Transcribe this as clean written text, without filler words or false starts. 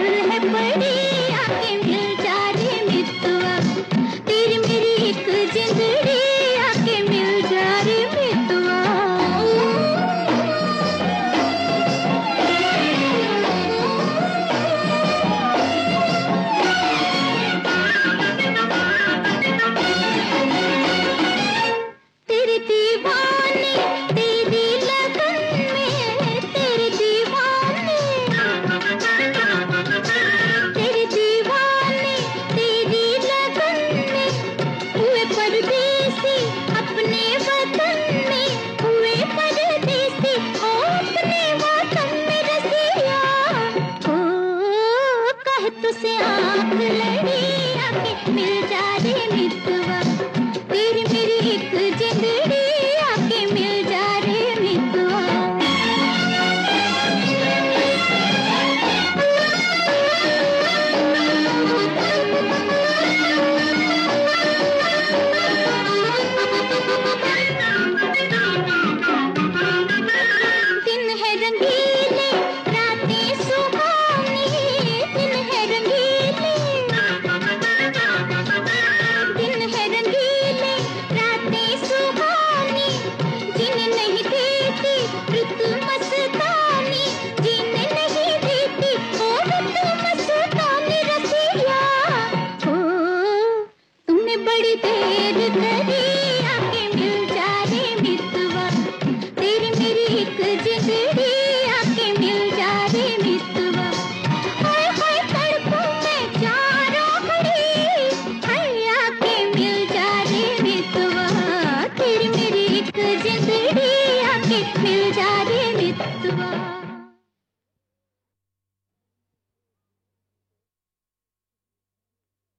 है पड़ी आके मिल जा रे मितवा, तेरी मेरी एक जिंदड़ी आके मिल जा रे मितवा। तेरे दीवाने तेरी लगन में, तेरे दीवाने तेरी लगन में हुए परदेसी अपने वतन में, हुए परदेसी ओ अपने वतन में रसिया। ओ कहे तुझसे आँख लड़ी आके मिल जा रे मितवा, तेरी मेरी एक जिंदड़ी आके मिल जा रे मितवा। दिन है रंगीले रातें सुहानी, दिन है रंगीले, दिन है रंगीले रातें सुहानी, जीने नहीं देती रुत मस्तानी, जीने नहीं देती ओ रुत मस्तानी रसिया। ओ तुमने बड़ी देर करी आके मिल जा रे मितवा, तेरी मेरी एक जिंदड़ी आके मिल जा रे मितवा। हाय हाय तड़पूं मैं चारों घड़ी, हाय आके मिल जा रे मितवा, तेरी मेरी एक जिंदड़ी आके मिल जा रे मितवा।